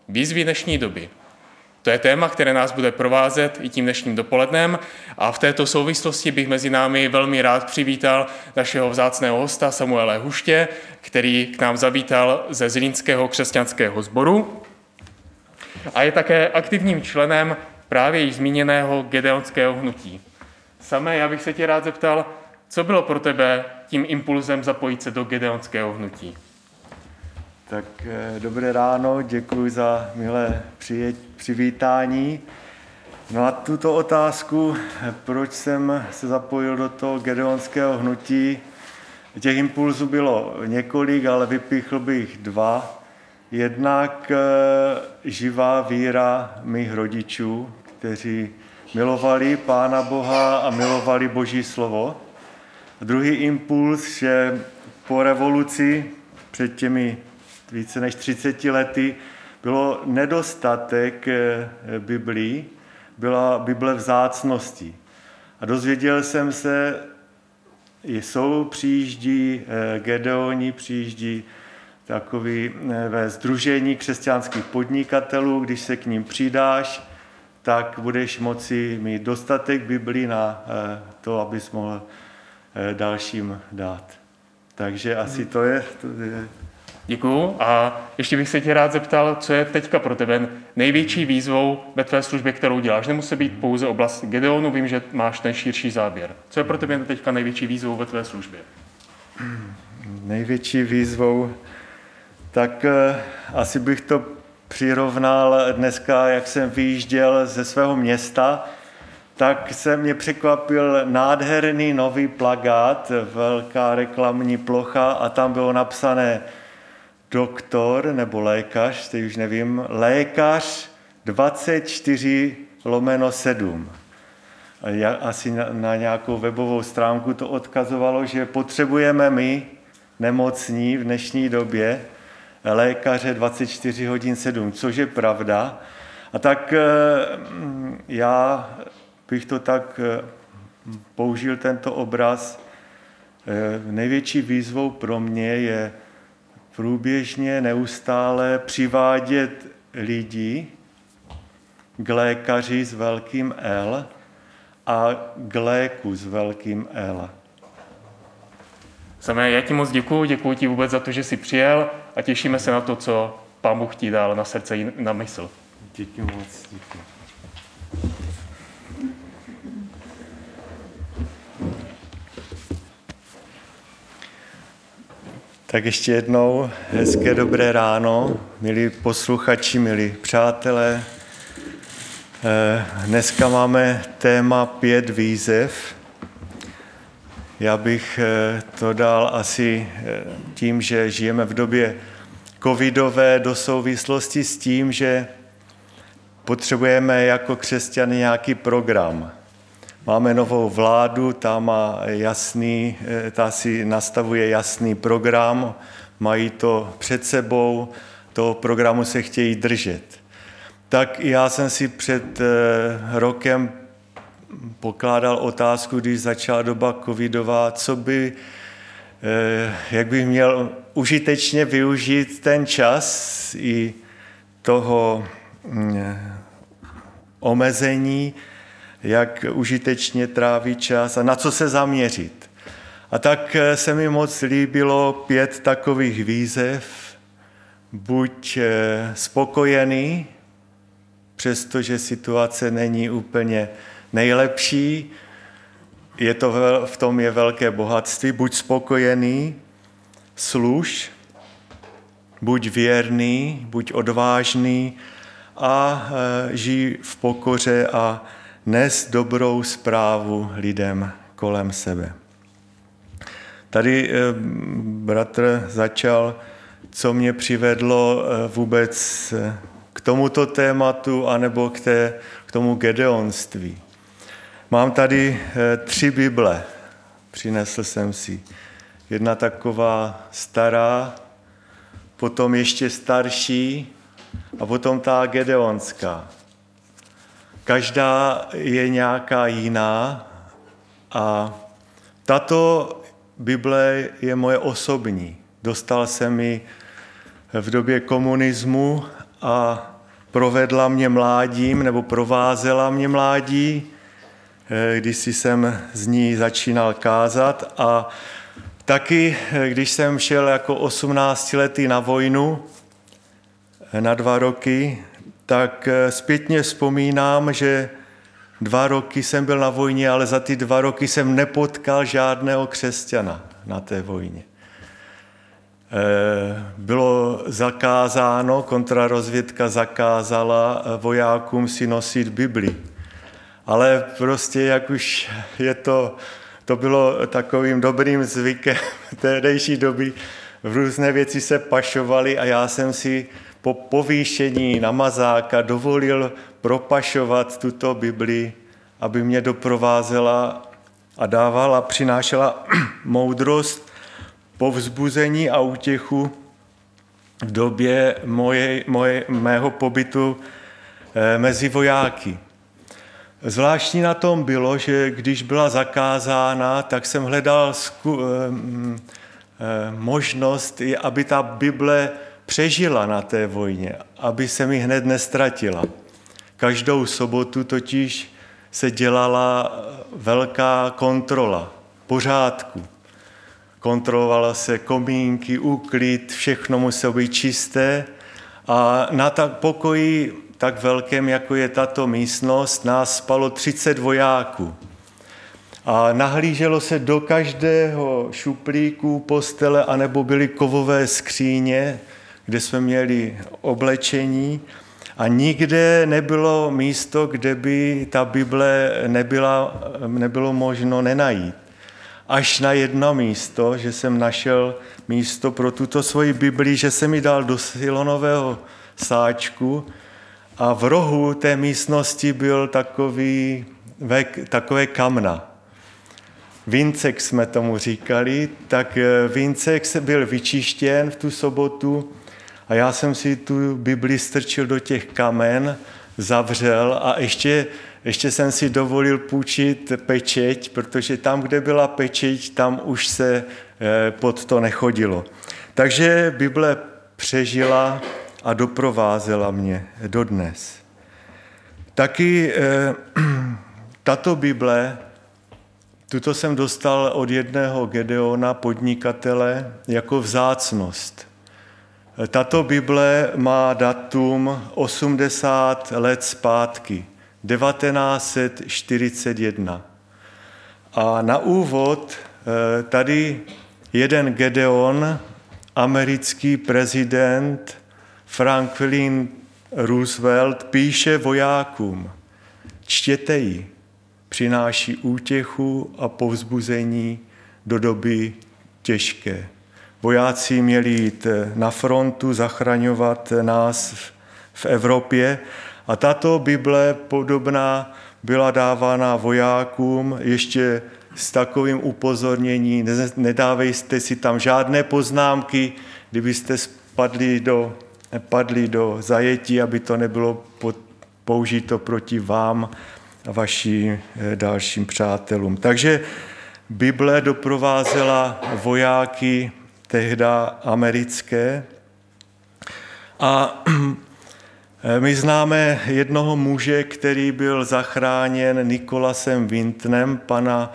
Výzvy dnešní doby. To je téma, které nás bude provázet i tím dnešním dopolednem a v této souvislosti bych mezi námi velmi rád přivítal našeho vzácného hosta Samuele Huště, který k nám zavítal ze Zlínského křesťanského sboru a je také aktivním členem právě již zmíněného Gedeonského hnutí. Samé, já bych se tě rád zeptal, co bylo pro tebe tím impulzem zapojit se do Gedeonského hnutí? Tak dobré ráno, děkuji za milé přivítání. No a tuto otázku, proč jsem se zapojil do toho Gedeonského hnutí, těch impulzů bylo několik, ale vypíchl bych dva. Jednak živá víra mých rodičů, kteří milovali Pána Boha a milovali Boží slovo. A druhý impuls, že po revoluci před těmi více než 30 lety bylo nedostatek Biblí, byla Bible vzácností. A dozvěděl jsem se, přijíždí Gedeoni, přijíždí takový ve sdružení křesťanských podnikatelů, když se k ním přidáš, tak budeš moci mít dostatek Biblí na to, abys mohl dalším dát. Takže asi to je. Děkuju. A ještě bych se tě rád zeptal, co je teďka pro tebe největší výzvou ve tvé službě, kterou děláš. Nemusí být pouze oblast Gedeonu, vím, že máš ten širší záběr. Co je pro tebe teďka největší výzvou ve tvé službě? Největší výzvou, tak asi bych to přirovnal dneska, jak jsem vyjížděl ze svého města, tak se mě překvapil nádherný nový plakát, velká reklamní plocha a tam bylo napsané doktor nebo lékař, teď už nevím, lékař 24/7. Asi na nějakou webovou stránku to odkazovalo, že potřebujeme my, nemocní v dnešní době, lékaře 24/7, což je pravda. A tak já bych to tak použil tento obraz. Největší výzvou pro mě je průběžně, neustále přivádět lidi k lékaři s velkým L a k léku s velkým L. Samé, já ti moc děkuji ti vůbec za to, že jsi přijel a těšíme se na to, co Pán Bůh ti dal na srdce i na mysl. Děkuji moc. Děkuji. Tak ještě jednou hezké dobré ráno, milí posluchači, milí přátelé. Dneska máme téma 5 výzev. Já bych to dal asi tím, že žijeme v době covidové do souvislosti s tím, že potřebujeme jako křesťané nějaký program. Máme novou vládu, ta si nastavuje jasný program, mají to před sebou, toho programu se chtějí držet. Tak já jsem si před rokem pokládal otázku, když začala doba covidová, jak bych měl užitečně využít ten čas i toho omezení, jak užitečně trávit čas a na co se zaměřit. A tak se mi moc líbilo 5 takových výzev. Buď spokojený, přestože situace není úplně nejlepší, v tom je velké bohatství. Buď spokojený, služ, buď věrný, buď odvážný a žij v pokoře a nes dobrou zprávu lidem kolem sebe. Tady bratr začal, co mě přivedlo vůbec k tomuto tématu anebo k tomu gedeonství. Mám tady 3 Bible, přinesl jsem si. Jedna taková stará, potom ještě starší a potom ta gedeonská. Každá je nějaká jiná a tato Bible je moje osobní. Dostal jsem ji v době komunismu a provedla mě mládím nebo provázela mě mládí, když jsem z ní začínal kázat. A taky, když jsem šel jako 18letý na vojnu na 2 roky, tak zpětně vzpomínám, že 2 roky jsem byl na vojně, ale za ty 2 roky jsem nepotkal žádného křesťana na té vojně. Bylo zakázáno, kontrarozvědka zakázala vojákům si nosit Bibli. Ale prostě jak už je to bylo takovým dobrým zvykem tehdejší doby, v různé věci se pašovaly a já jsem si po povýšení na mazáka dovolil propašovat tuto Bibli, aby mě doprovázela a dávala, přinášela moudrost, povzbuzení a útěchu v době mého pobytu mezi vojáky. Zvláštní na tom bylo, že když byla zakázána, tak jsem hledal možnost, aby ta Bible přežila na té vojně, aby se mi hned nestratila. Každou sobotu totiž se dělala velká kontrola pořádku. Kontrolovala se komínky, úklid, všechno muselo být čisté a na pokoji tak velkém, jako je tato místnost, nás spalo 30 vojáků. A nahlíželo se do každého šuplíku, postele, anebo byly kovové skříně, kde jsme měli oblečení a nikde nebylo místo, kde by ta Bible nebylo možno nenajít. Až na jedno místo, že jsem našel místo pro tuto svoji Bibli, že jsem ji dal do silonového sáčku a v rohu té místnosti byl takové kamna. Víncek jsme tomu říkali, tak víncek byl vyčištěn v tu sobotu a já jsem si tu Bibli strčil do těch kamen, zavřel a ještě jsem si dovolil půjčit pečeť, protože tam, kde byla pečeť, tam už se pod to nechodilo. Takže Bible přežila a doprovázela mě dodnes. Taky tato Bible, tuto jsem dostal od jedného Gedeona, podnikatele, jako vzácnost. Tato Bible má datum 80 let zpátky, 1941. A na úvod tady jeden Gedeon, americký prezident Franklin Roosevelt, píše vojákům: čtěte ji, přináší útěchu a povzbuzení do doby těžké. Vojáci měli jít na frontu, zachraňovat nás v Evropě a tato Bible podobná byla dávána vojákům ještě s takovým upozorněním: nedávejte si tam žádné poznámky, kdybyste padli do zajetí, aby to nebylo použito proti vám a vašim dalším přátelům. Takže Bible doprovázela vojáky tehda americké. A my známe jednoho muže, který byl zachráněn Nicholasem Wintonem, pana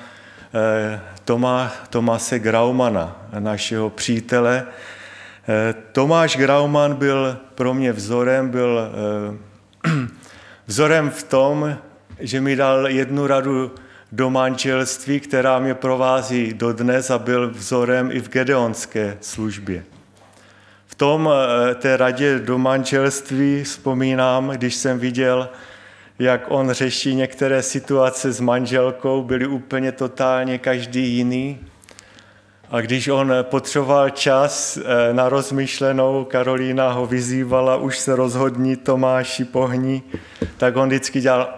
Thomase Graumana, našeho přítele. Tomáš Grauman byl pro mě vzorem v tom, že mi dal jednu radu do manželství, která mě provází dodnes a byl vzorem i v gedeonské službě. V té radě do manželství vzpomínám, když jsem viděl, jak on řeší některé situace s manželkou, byly úplně totálně každý jiný. A když on potřeboval čas na rozmyšlenou, Karolína ho vyzývala: už se rozhodni, Tomáši, pohni, tak on vždycky dělal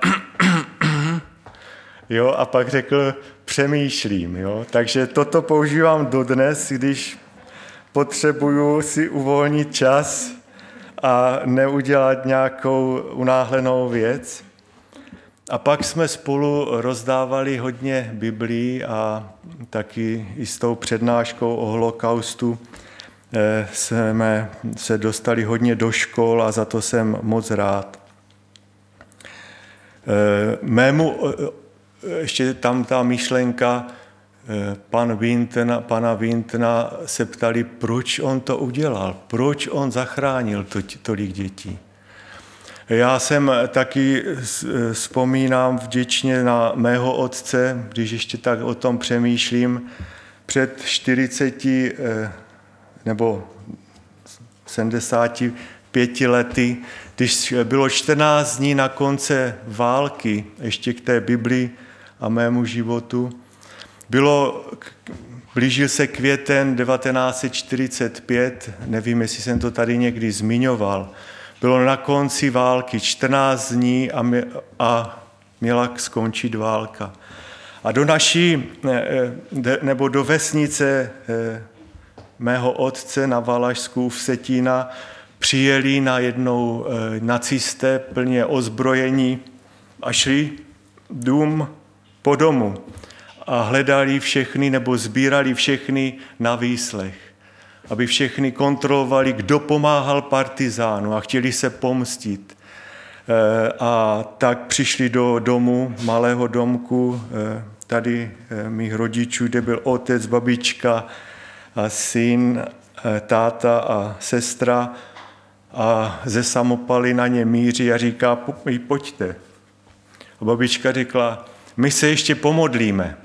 jo, a pak řekl: přemýšlím. Jo. Takže toto používám dodnes, když potřebuju si uvolnit čas a neudělat nějakou unáhlenou věc. A pak jsme spolu rozdávali hodně Biblí a taky i s tou přednáškou o holokaustu. jsme se dostali hodně do škol a za to jsem moc rád. Ještě tam ta myšlenka, pana Wintona se ptali, proč on to udělal, proč on zachránil tolik dětí. Já jsem taky vzpomínám vděčně na mého otce, když ještě tak o tom přemýšlím, před 40 nebo 75 lety, když bylo 14 dní na konce války, ještě k té Bibli a mému životu, blížil se květen 1945, nevím, jestli jsem to tady někdy zmiňoval, bylo na konci války 14 dní a měla skončit válka. A do vesnice mého otce na Valašsku v Vsetína přijeli najednou nacisté plně ozbrojení a šli dům po domu a hledali všechny nebo sbírali všechny na výslech, aby všechny kontrolovali, kdo pomáhal partizánu a chtěli se pomstit. A tak přišli do domu, malého domku, tady mých rodičů, kde byl otec, babička a syn, táta a sestra a ze samopaly na ně míří a říká, pojďte. A babička řekla, my se ještě pomodlíme.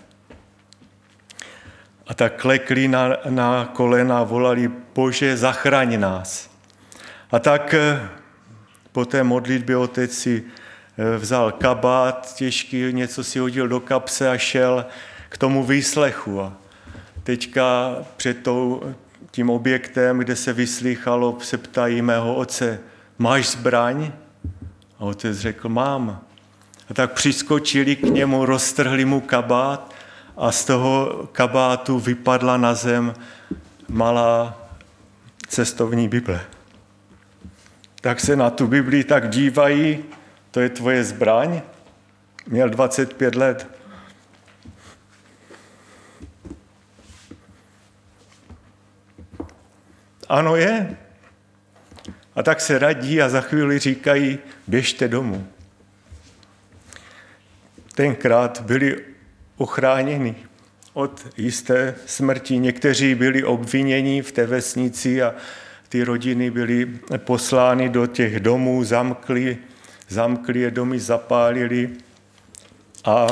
A tak klekli na kolena a volali, Bože, zachraň nás. A tak po té modlitbě otec si vzal kabát těžký, něco si hodil do kapse a šel k tomu výslechu. A teďka před tím objektem, kde se vyslýchalo, se ptají mého otce, máš zbraň? A otec řekl, mám. A tak přiskočili k němu, roztrhli mu kabát a z toho kabátu vypadla na zem malá cestovní Bible. Tak se na tu Bibli tak dívají, to je tvoje zbraň? Měl 25 let. Ano je. A tak se radí a za chvíli říkají, běžte domů. Tenkrát byli ochráněni od jisté smrti. Někteří byli obviněni v té vesnici a ty rodiny byly poslány do těch domů, zamkli je domy, zapálili a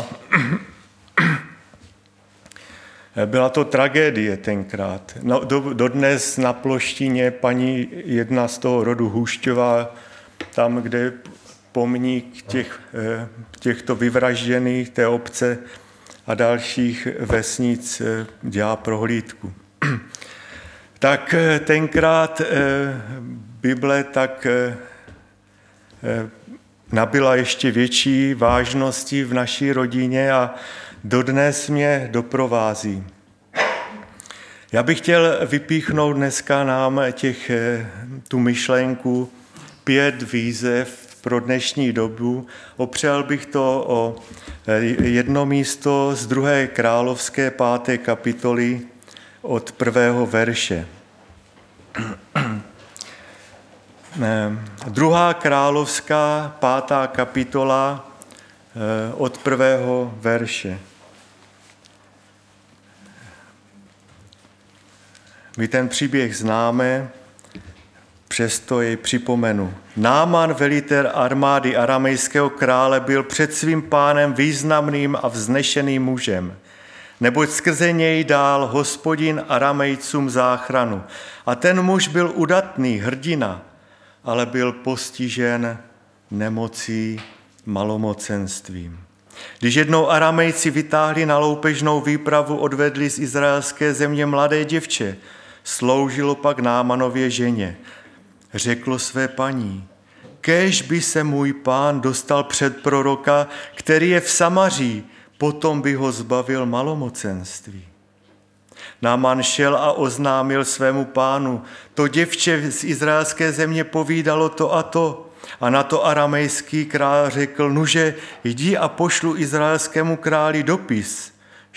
byla to tragédie tenkrát. No, dodnes na Ploštině paní jedna z toho rodu Hušťová, tam, kde je pomník těchto vyvražděných, té obce a dalších vesnic, dělá prohlídku. Tak tenkrát Bible tak nabyla ještě větší vážnosti v naší rodině a dodnes mě doprovází. Já bych chtěl vypíchnout dneska nám tu myšlenku 5 výzev pro dnešní dobu. Opřel bych to o jedno místo z 2. královské 5. kapitoly od 1. verše. 2. královská 5. kapitola od 1. verše. My ten příběh známe, přesto jej připomenu. Náman, velitel armády aramejského krále, byl před svým pánem významným a vznešeným mužem, neboť skrze něj dal Hospodin Aramejcům záchranu. A ten muž byl udatný, hrdina, ale byl postižen nemocí, malomocenstvím. Když jednou Aramejci vytáhli na loupežnou výpravu, odvedli z izraelské země mladé děvče, sloužilo pak Námanově ženě. Řeklo své paní, kéž by se můj pán dostal před proroka, který je v Samaří, potom by ho zbavil malomocenství. Náman šel a oznámil svému pánu, to děvče z izraelské země povídalo to a to. A na to aramejský král řekl, nuže, jdi a pošlu izraelskému králi dopis.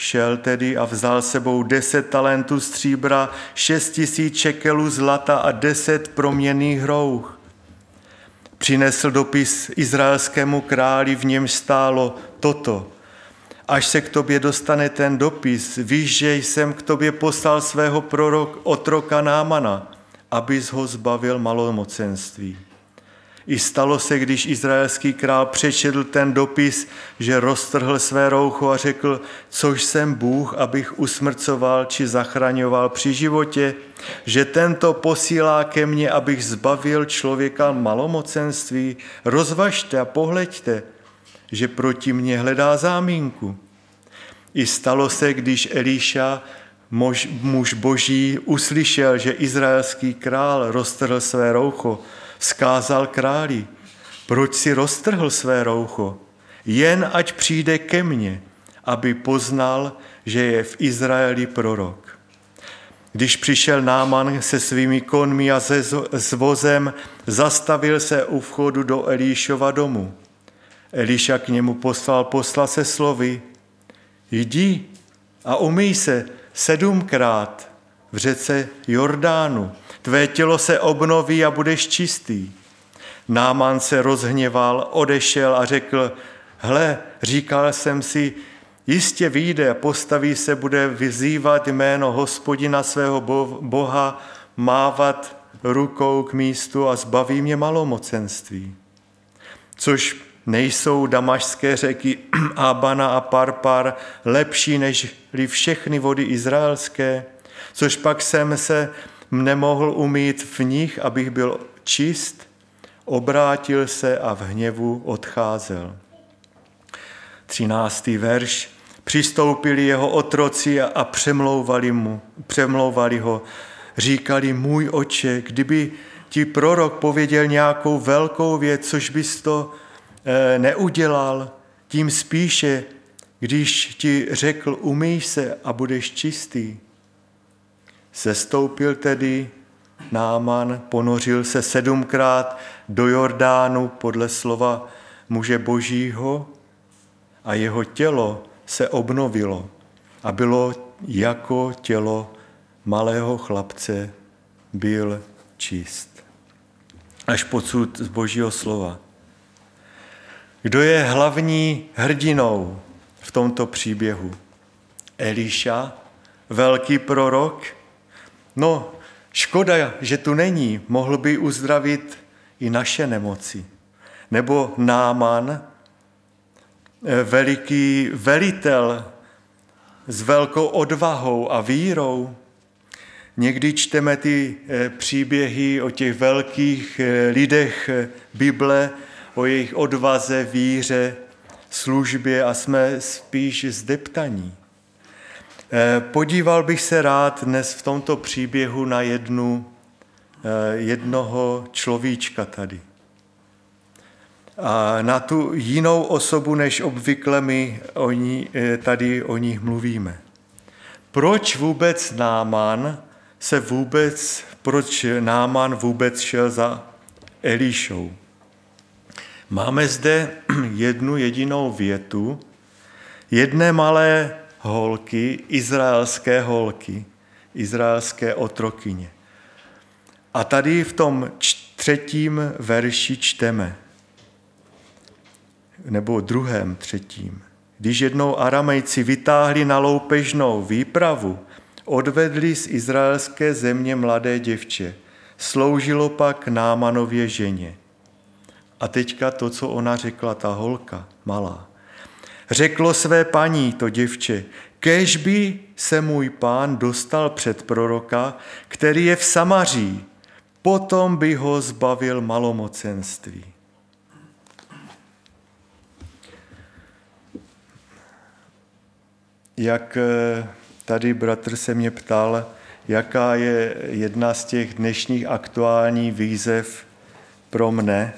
Šel tedy a vzal sebou 10 talentů stříbra, 6 000 šekelů zlata a 10 proměnných rouch. Přinesl dopis izraelskému králi, v němž stálo toto: až se k tobě dostane ten dopis, víš, že jsem k tobě poslal svého otroka Námana, abys ho zbavil malomocenství. I stalo se, když izraelský král přečetl ten dopis, že roztrhl své roucho a řekl: což jsem Bůh, abych usmrcoval či zachraňoval při životě, že tento posílá ke mně, abych zbavil člověka malomocenství. Rozvažte a pohleďte, že proti mně hledá zámínku. I stalo se, když Eliša, muž boží, uslyšel, že izraelský král roztrhl své roucho, vzkázal králi: proč si roztrhl své roucho? Jen ať přijde ke mně, aby poznal, že je v Izraeli prorok. Když přišel Náman se svými konmi a s vozem, zastavil se u vchodu do Elišova domu. Eliša k němu poslal posla se slovy: jdi a umyj se 7krát v řece Jordánu. Tvé tělo se obnoví a budeš čistý. Náman se rozhněval, odešel a řekl: hle, říkal jsem si, jistě vyjde a postaví se, bude vyzývat jméno Hospodina svého Boha, mávat rukou k místu a zbaví mě malomocenství. Což nejsou damašské řeky Abana a Parpar lepší nežli všechny vody izraelské? Což pak jsem se nemohl umýt v nich, abych byl čist? Obrátil se a v hněvu odcházel. 13. verš. Přistoupili jeho otroci a přemlouvali ho. Říkali: můj oče, kdyby ti prorok pověděl nějakou velkou věc, což bys to neudělal, tím spíše, když ti řekl: umyj se a budeš čistý. Sestoupil tedy Náman, ponořil se 7krát do Jordánu podle slova muže božího a jeho tělo se obnovilo a bylo jako tělo malého chlapce, byl čist. Až podsud z božího slova. Kdo je hlavní hrdinou v tomto příběhu? Eliša, velký prorok? No, škoda, že tu není, mohl by uzdravit i naše nemoci. Nebo Náman, veliký velitel s velkou odvahou a vírou. Někdy čteme ty příběhy o těch velkých lidech Bible, o jejich odvaze, víře, službě a jsme spíš zdeptaní. Podíval bych se rád dnes v tomto příběhu na jednoho človíčka tady. A na tu jinou osobu, než obvykle my tady o nich mluvíme. Proč Náman vůbec šel za Elišou? Máme zde jednu jedinou větu jedné malé holky, izraelské otrokyně. A tady v tom 3. verši čteme, nebo 2., 3. Když jednou Aramejci vytáhli na loupežnou výpravu, odvedli z izraelské země mladé děvče. Sloužilo pak Námanově ženě. A teďka to, co ona řekla, ta holka malá. Řeklo své paní to děvče: kéž by se můj pán dostal před proroka, který je v Samaří, potom by ho zbavil malomocenství. Jak tady bratr se mě ptal, jaká je jedna z těch dnešních aktuálních výzev pro mne.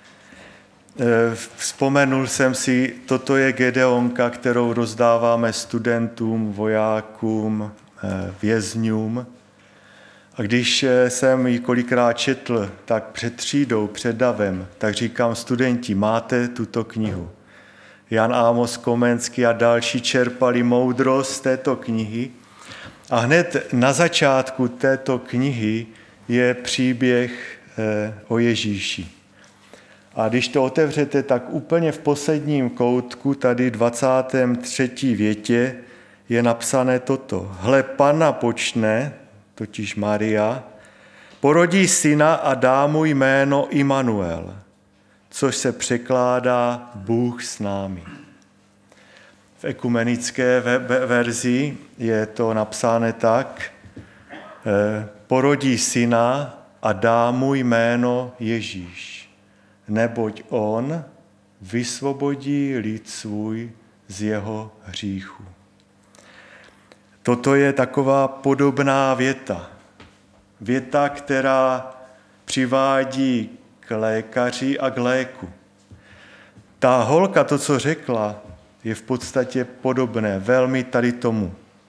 Vzpomenul jsem si, toto je Gedeonka, kterou rozdáváme studentům, vojákům, vězňům. A když jsem ji kolikrát četl, tak před třídou, před davem, tak říkám: studenti, máte tuto knihu. Jan Amos Komenský a další čerpali moudrost z této knihy. A hned na začátku této knihy je příběh o Ježíši. A když to otevřete, tak úplně v posledním koutku, tady 23. větě, je napsané toto. Hle, Panna počne, totiž Maria, porodí syna a dá mu jméno Immanuel, což se překládá Bůh s námi. V ekumenické verzi je to napsáno tak, porodí syna a dá mu jméno Ježíš, neboť on vysvobodí lid svůj z jeho hříchu. Toto je taková podobná věta. Věta, která přivádí k lékaři a k léku. Ta holka, to, co řekla, je v podstatě podobné, velmi tady tomu.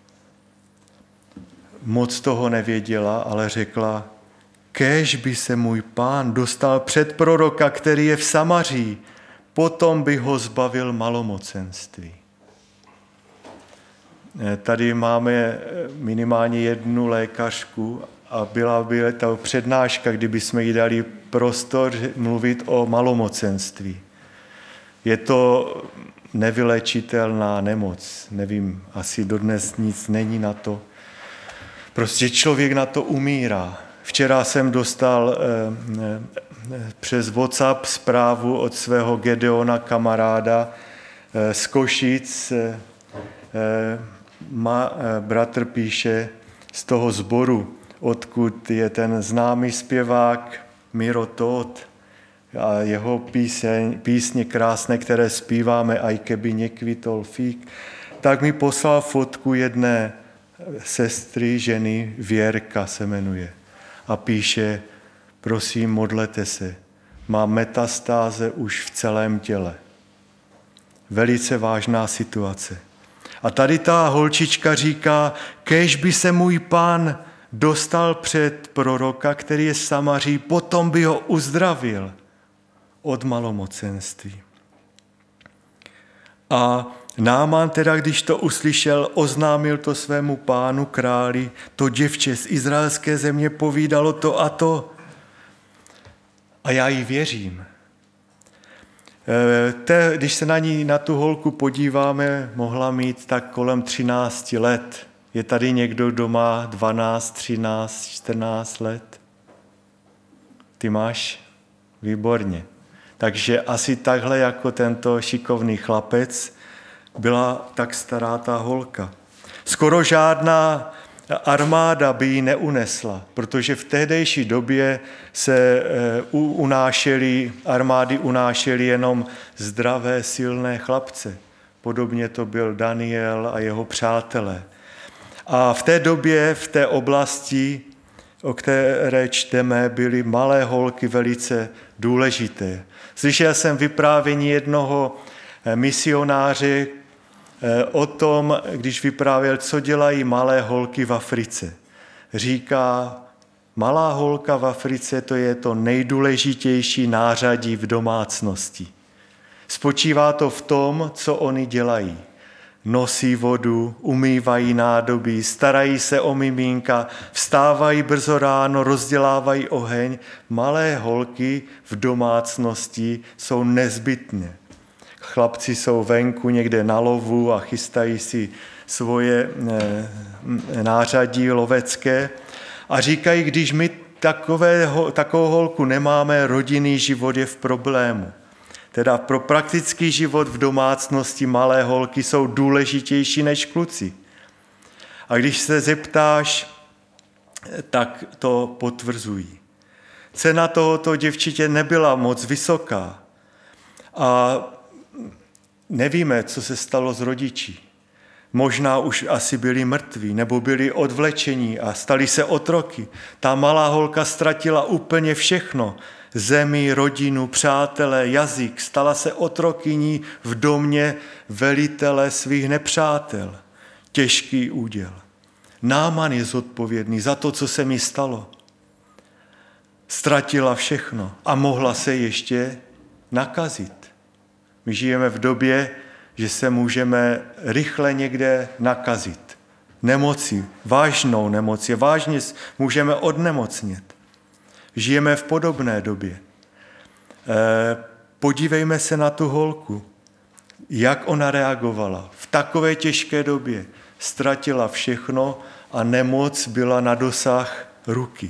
Moc toho nevěděla, ale řekla, kéž by se můj Pán dostal před proroka, který je v Samaří, potom by ho zbavil malomocenství. Tady máme minimálně jednu lékařku a byla by ta přednáška, kdyby jsme jí dali prostor mluvit o malomocenství. Je to nevylečitelná nemoc. Nevím, asi dodnes nic není na to. Prostě člověk na to umírá. Včera jsem dostal přes WhatsApp zprávu od svého Gedeona kamaráda z Košic. Bratr píše z toho sboru, odkud je ten známý zpěvák Miro Tóth a jeho písně krásné, které zpíváme, aj keby nekvitol fík, tak mi poslal fotku jedné sestry, ženy, Věrka se jmenuje. A píše, prosím, modlete se, má metastáze už v celém těle. Velice vážná situace. A tady ta holčička říká, kéž by se můj Pán dostal před proroka, který je z Samaří, potom by ho uzdravil od malomocenství. A Náman teda, když to uslyšel, oznámil to svému pánu králi, to děvče z izraelské země povídalo to a to. A já jí věřím. Když se na tu holku podíváme, mohla mít tak kolem 13 let. Je tady někdo, kdo má 12, 13, 14 let? Ty máš? Výborně. Takže asi takhle jako tento šikovný chlapec byla tak stará ta holka. Skoro žádná armáda by ji neunesla, protože v tehdejší době se armády unášely jenom zdravé, silné chlapce. Podobně to byl Daniel a jeho přátelé. A v té době, v té oblasti, o které čteme, byly malé holky velice důležité. Slyšel jsem vyprávění jednoho misionáře o tom, když vyprávěl, co dělají malé holky v Africe. Říká, malá holka v Africe, to je to nejdůležitější nářadí v domácnosti. Spočívá to v tom, co oni dělají. Nosí vodu, umývají nádobí, starají se o mimínka, vstávají brzo ráno, rozdělávají oheň. Malé holky v domácnosti jsou nezbytné. Chlapci jsou venku někde na lovu a chystají si svoje nářadí lovecké a říkají, když my takovou holku nemáme, rodinný život je v problému. Teda pro praktický život v domácnosti malé holky jsou důležitější než kluci. A když se zeptáš, tak to potvrzují. Cena tohoto děvčítě nebyla moc vysoká a nevíme, co se stalo s rodiči. Možná už asi byli mrtví, nebo byli odvlečení a stali se otroky. Ta malá holka ztratila úplně všechno. Zemi, rodinu, přátele, jazyk. Stala se otrokyní v domě velitele svých nepřátel. Těžký úděl. Náman je zodpovědný za to, co se mi stalo. Ztratila všechno a mohla se ještě nakazit. My žijeme v době, že se můžeme rychle někde nakazit. Nemoci, vážnou nemoci, vážně můžeme odnemocnit. Žijeme v podobné době. Podívejme se na tu holku, jak ona reagovala. V takové těžké době ztratila všechno a nemoc byla na dosah ruky.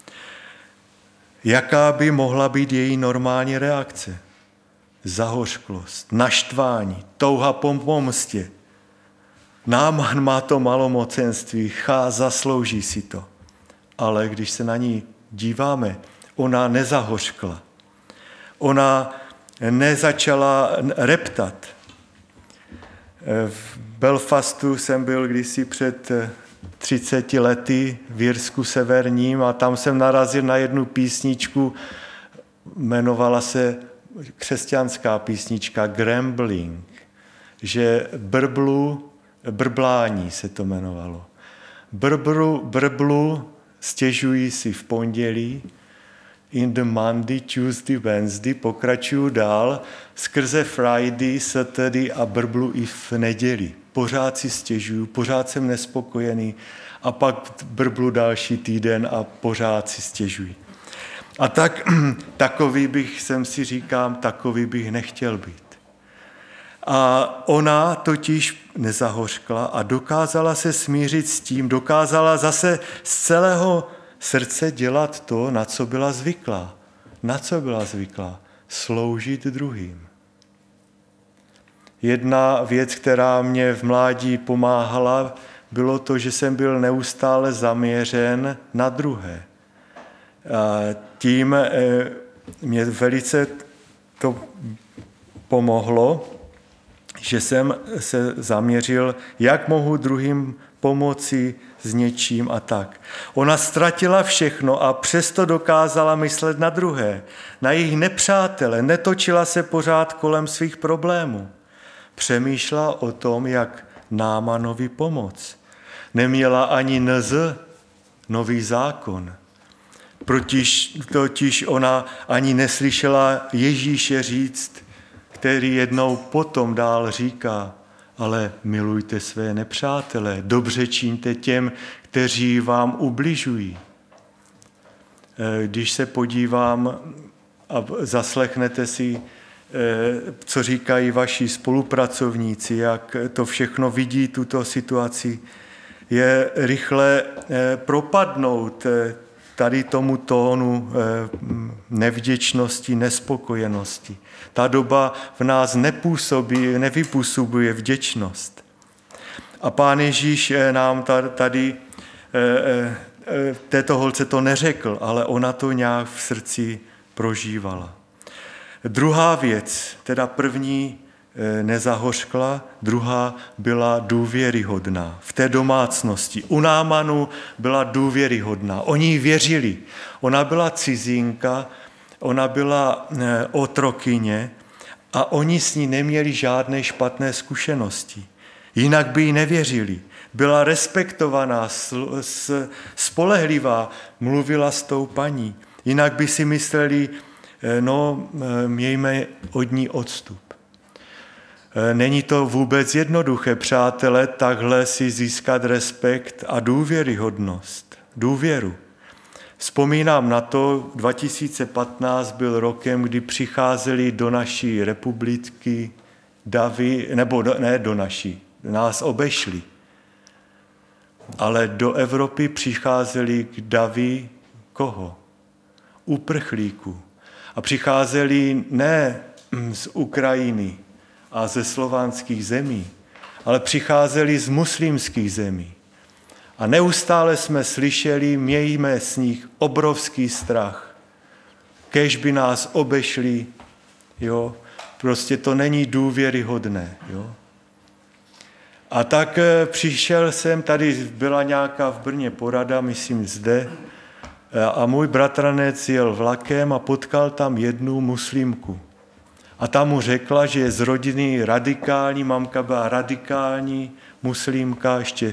Jaká by mohla být její normální reakce? Zahořklost, naštvání, touha po pomstě. Náman má to malomocenství, zaslouží si to. Ale když se na ní díváme, ona nezahořkla. Ona nezačala reptat. V Belfastu jsem byl kdysi před 30 lety v Irsku severním a tam jsem narazil na jednu písničku, jmenovala se křesťanská písnička Grumbling, že brblání se to jmenovalo. Brblu, stěžují si v pondělí, in the Monday, Tuesday, Wednesday, pokračuju dál, skrze Friday, Saturday a brblu i v neděli. Pořád si stěžuju, pořád jsem nespokojený a pak brblu další týden a pořád si stěžuji. A takový bych nechtěl být. A ona totiž nezahořkla a dokázala se smířit s tím, dokázala zase z celého srdce dělat to, na co byla zvyklá. Na co byla zvyklá? Sloužit druhým. Jedna věc, která mě v mládí pomáhala, bylo to, že jsem byl neustále zaměřen na druhé. A tím mě velice to pomohlo, že jsem se zaměřil, jak mohu druhým pomoci s něčím a tak. Ona ztratila všechno a přesto dokázala myslet na druhé, na jejich nepřátele, netočila se pořád kolem svých problémů. Přemýšlela o tom, jak Námanovi pomoct. Neměla ani nový zákon. Totiž ona ani neslyšela Ježíše říct, který jednou potom dál říká, ale milujte své nepřátele, dobře čiňte těm, kteří vám ubližují. Když se podívám a zaslechnete si, co říkají vaši spolupracovníci, jak to všechno vidí, tuto situaci, je rychle propadnout tady tomu tónu nevděčnosti, nespokojenosti. Ta doba v nás nevypůsobuje vděčnost. A Pán Ježíš nám tady této holce to neřekl, ale ona to nějak v srdci prožívala. Druhá věc, teda první nezahořkla, druhá byla důvěryhodná. V té domácnosti. U Námanu byla důvěryhodná. Oni jí věřili. Ona byla cizinka, ona byla otrokyně a oni s ní neměli žádné špatné zkušenosti. Jinak by jí nevěřili. Byla respektovaná, spolehlivá, mluvila s tou paní. Jinak by si mysleli, mějme od ní odstup. Není to vůbec jednoduché, přátelé, takhle si získat respekt a důvěryhodnost, důvěru. Vzpomínám na to, 2015 byl rokem, kdy přicházeli do naší republiky davy, nás obešli. Ale do Evropy přicházeli k davy koho? Uprchlíků. A přicházeli ne z Ukrajiny a ze slovanských zemí, ale přicházeli z muslimských zemí. A neustále jsme slyšeli, mějme z nich obrovský strach. Kéž by nás obešli, jo, prostě to není důvěryhodné, jo. A tak přišel jsem, tady byla nějaká v Brně porada, myslím zde, a můj bratranec jel vlakem a potkal tam jednu muslimku. A ta mu řekla, že je z rodiny radikální, mamka byla radikální muslimka, ještě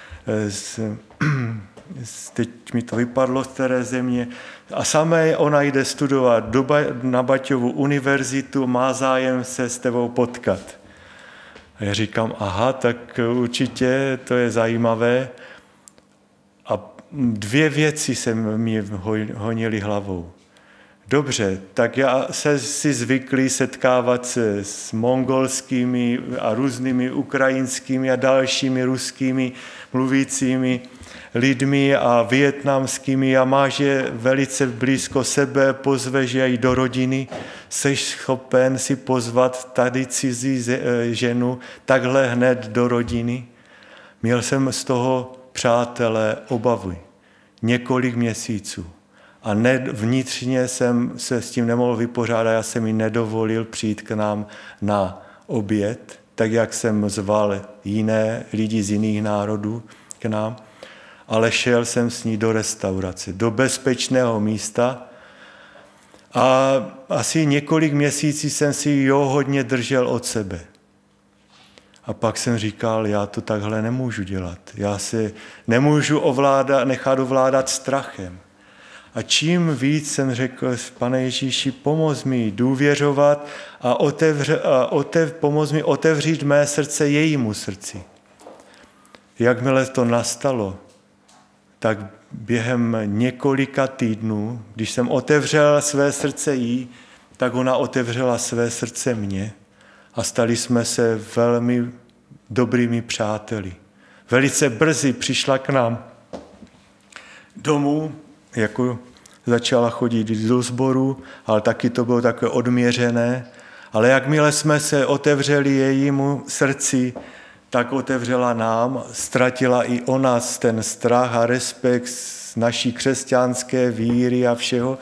teď mi to vypadlo z té země. A samé ona jde studovat na Baťovu univerzitu, má zájem se s tebou potkat. A já říkám, aha, tak určitě to je zajímavé. A 2 věci se mi honily hlavou. Dobře, tak já se si zvyklý setkávat se s mongolskými a různými ukrajinskými a dalšími ruskými mluvícími lidmi a vietnamskými a máš je velice blízko sebe, pozveš je i do rodiny, seš schopen si pozvat tady cizí ženu takhle hned do rodiny. Měl jsem z toho, přátelé, obavy několik měsíců. A vnitřně jsem se s tím nemohl vypořádat, já jsem jí nedovolil přijít k nám na oběd, tak jak jsem zval jiné lidi z jiných národů k nám, ale šel jsem s ní do restaurace, do bezpečného místa a asi několik měsíců jsem si ji hodně držel od sebe. A pak jsem říkal, já to takhle nemůžu dělat, já se nemůžu nechat ovládat strachem. A čím víc jsem řekl, Pane Ježíši, pomoz mi důvěřovat a pomoz mi otevřít mé srdce jejímu srdci. Jakmile to nastalo, tak během několika týdnů, když jsem otevřel své srdce jí, tak ona otevřela své srdce mně a stali jsme se velmi dobrými přáteli. Velice brzy přišla k nám domů, jako začala chodit do sboru, ale taky to bylo takové odměřené. Ale jakmile jsme se otevřeli jejímu srdci, tak otevřela nám, ztratila i ona ten strach a respekt z naší křesťanské víry a všeho,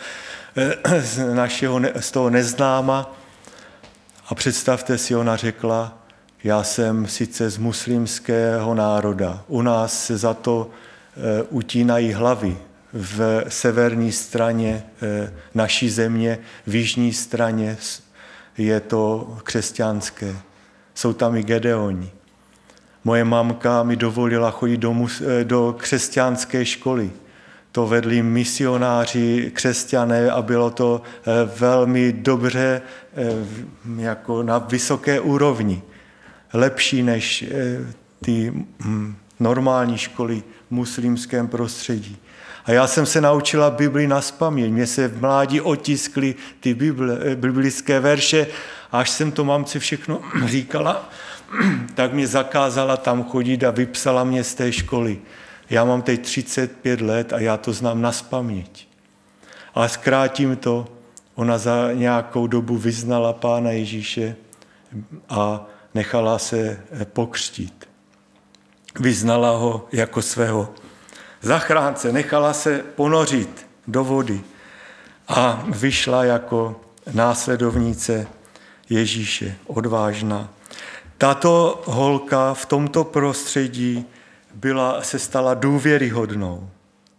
z toho neznáma. A představte si, ona řekla, já jsem sice z muslimského národa, u nás se za to utínají hlavy, v severní straně naší země, v jižní straně je to křesťanské. Jsou tam i Gedeoni. Moje mamka mi dovolila chodit do křesťanské školy. To vedli misionáři, křesťané a bylo to velmi dobře, jako na vysoké úrovni. Lepší než ty normální školy v muslimském prostředí. A já jsem se naučila Bibli nazpaměť. Mně se v mládí otiskly ty biblické verše, a až jsem to mamce všechno říkala, tak mě zakázala tam chodit a vypsala mě z té školy. Já mám teď 35 let a já to znám nazpaměť. Ale zkrátím to, ona za nějakou dobu vyznala Pána Ježíše a nechala se pokřtít. Vyznala ho jako svého zachránce, nechala se ponořit do vody a vyšla jako následovnice Ježíše, odvážná. Tato holka v tomto prostředí se stala důvěryhodnou.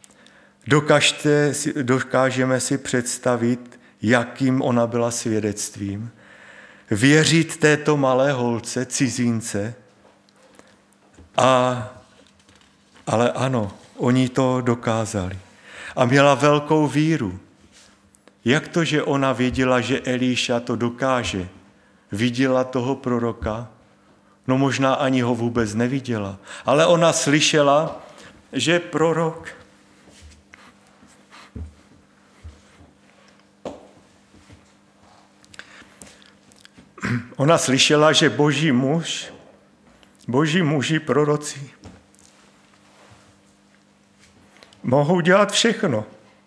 Dokážeme si představit, jakým ona byla svědectvím. Věřit této malé holce, cizince, ale ano, oni to dokázali. A měla velkou víru. Jak to, že ona věděla, že Eliša to dokáže? Viděla toho proroka? No možná ani ho vůbec neviděla. Ale ona slyšela, že prorok ona slyšela, že boží muži, proroci mohou dělat všechno.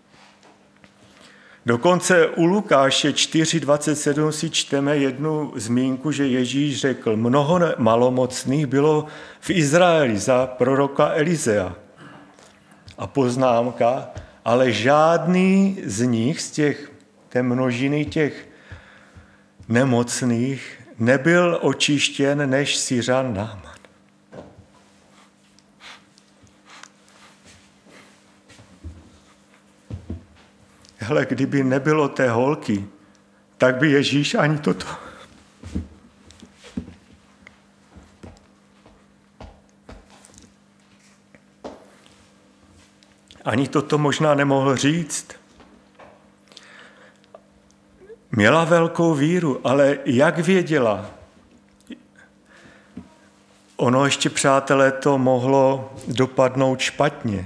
Dokonce u Lukáše 4.27 si čteme jednu zmínku, že Ježíš řekl, mnoho malomocných bylo v Izraeli za proroka Elizea. A poznámka, ale žádný z nich, té množiny těch nemocných, nebyl očištěn než Syřan Náman. Hele, kdyby nebylo té holky, tak by Ježíš ani toto. Ani toto možná nemohl říct. Měla velkou víru, ale jak věděla? ono ještě, přátelé, to mohlo dopadnout špatně.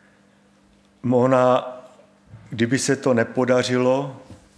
Kdyby se to nepodařilo,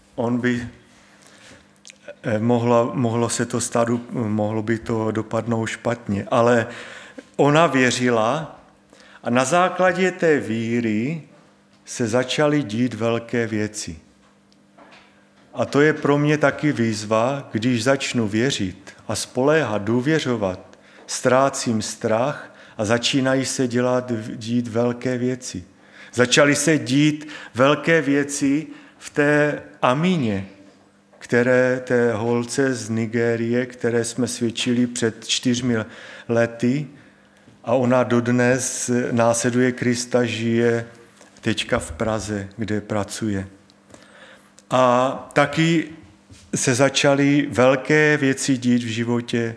mohlo by to dopadnout špatně. Ale ona věřila a na základě té víry se začaly dít velké věci. A to je pro mě taky výzva, když začnu věřit a spoléhat, důvěřovat, ztrácím strach a začínají se dít velké věci. Začaly se dít velké věci v té Amíně, té holce z Nigérie, které jsme svědčili před 4 lety, a ona dodnes následuje Krista, žije teďka v Praze, kde pracuje. A taky se začaly velké věci dít v životě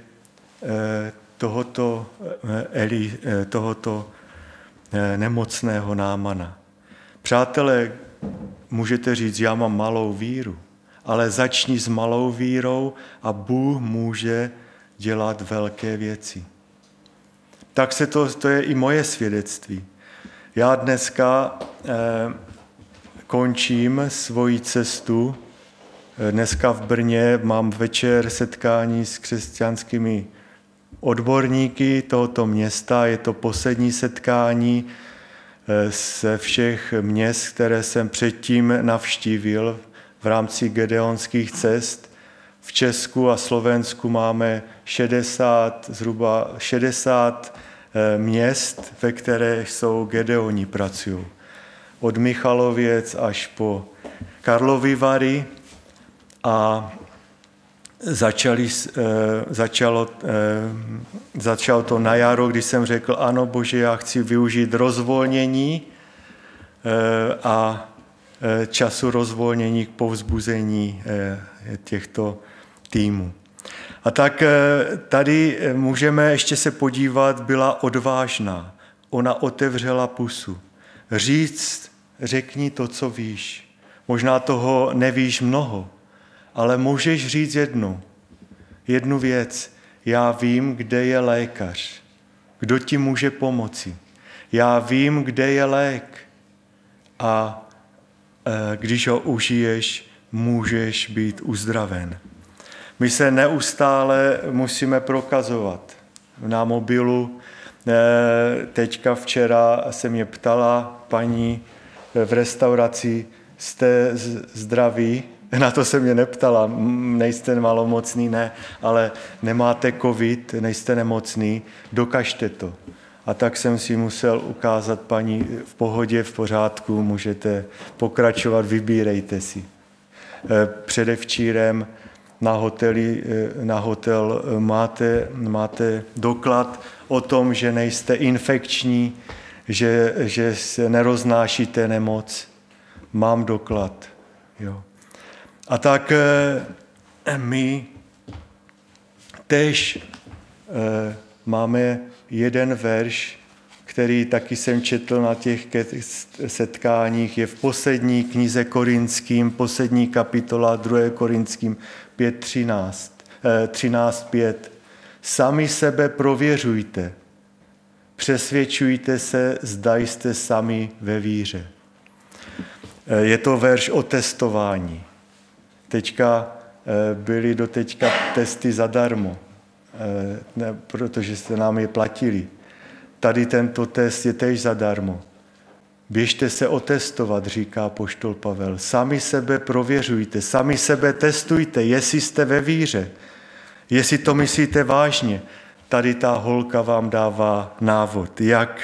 tohoto nemocného Námana. Přátelé, můžete říct, já mám malou víru, ale začni s malou vírou a Bůh může dělat velké věci. Tak to je i moje svědectví. Já dneska končím svoji cestu. Dneska v Brně mám večer setkání s křesťanskými odborníky tohoto města. Je to poslední setkání ze všech měst, které jsem předtím navštívil v rámci gedeonských cest. V Česku a Slovensku máme zhruba 60 měst, ve kterých jsou gedeoni pracují. Od Michalověc až po Karlovy Vary a začalo to na jaro, když jsem řekl, ano Bože, já chci využít rozvolnění a času rozvolnění k povzbuzení těchto týmů. A tak tady můžeme ještě se podívat, byla odvážná. Ona otevřela pusu. Řekni to, co víš. Možná toho nevíš mnoho, ale můžeš říct jednu věc. Já vím, kde je lékař. Kdo ti může pomoci. Já vím, kde je lék. A když ho užiješ, můžeš být uzdraven. My se neustále musíme prokazovat. Na mobilu teďka včera se mě ptala paní v restauraci, jste zdraví? Na to se mě neptala, nejste malomocný, ne, ale nemáte covid, nejste nemocný, dokažte to. A tak jsem si musel ukázat, paní, v pohodě, v pořádku, můžete pokračovat, vybírejte si. Předevčírem na hotel máte doklad o tom, že nejste infekční, že se neroznášíte nemoc. Mám doklad. Jo. A tak my též máme jeden verš, který taky jsem četl na těch setkáních, je v poslední knize Korinským, poslední kapitola 2. Korinským 13:5. Sami sebe prověřujte, přesvědčujte se, zda jste sami ve víře. Je to verš o testování. Byly doteďka testy zadarmo, protože jste nám je platili. Tady tento test je též zadarmo. Běžte se otestovat, říká apoštol Pavel. Sami sebe prověřujte, sami sebe testujte, jestli jste ve víře, jestli to myslíte vážně. Tady ta holka vám dává návod,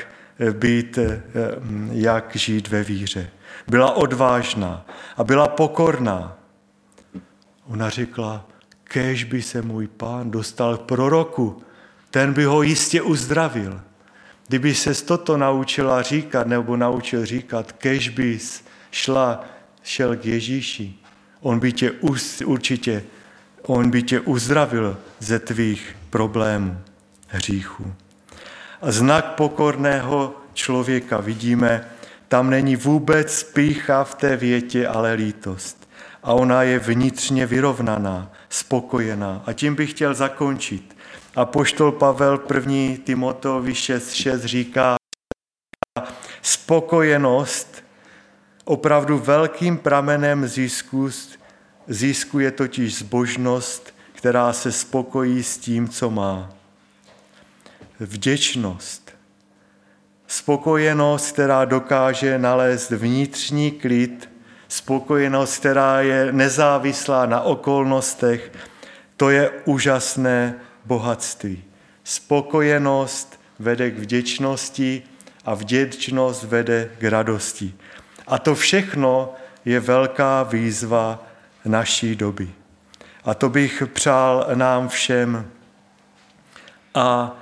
jak žít ve víře. Byla odvážná a byla pokorná. Ona řekla, kéž by se můj Pán dostal k proroku, ten by ho jistě uzdravil. Kdyby se toto naučila říkat, nebo naučil říkat, kéž bys šel k Ježíši, on by tě uzdravil ze tvých problémů, hříchů. A znak pokorného člověka vidíme, tam není vůbec pýcha v té větě, ale lítost. a ona je vnitřně vyrovnaná, spokojená. A tím bych chtěl zakončit. Apoštol Pavel 1. Timoteovi 6.6 říká, spokojenost opravdu velkým pramenem zisku je totiž zbožnost, která se spokojí s tím, co má. Vděčnost. Spokojenost, která dokáže nalézt vnitřní klid, spokojenost, která je nezávislá na okolnostech, to je úžasné bohatství. Spokojenost vede k vděčnosti a vděčnost vede k radosti. A to všechno je velká výzva naší doby. A to bych přál nám všem. A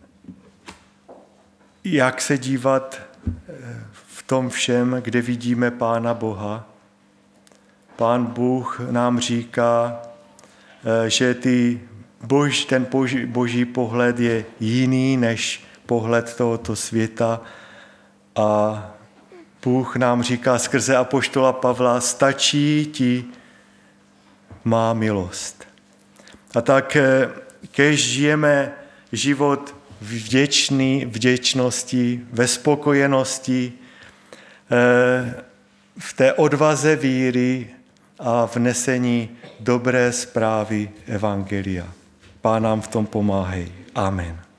jak se dívat v tom všem, kde vidíme Pána Boha? Pán Bůh nám říká, že ten boží pohled je jiný než pohled tohoto světa. A Bůh nám říká skrze apoštola Pavla, stačí ti má milost. A tak, kež žijeme život vděčnosti, ve spokojenosti, v té odvaze víry a v nesení dobré zprávy evangelia. Pán nám v tom pomáhej. Amen.